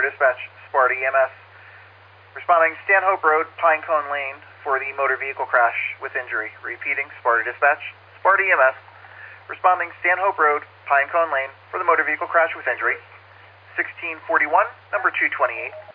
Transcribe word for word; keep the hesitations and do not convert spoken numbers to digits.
Dispatch, Sparta E M S. Responding Stanhope Road, Pinecone Lane for the motor vehicle crash with injury. Repeating, Sparta Dispatch, Sparta E M S. Responding Stanhope Road, Pinecone Lane for the motor vehicle crash with injury. sixteen forty-one, number two twenty-eight.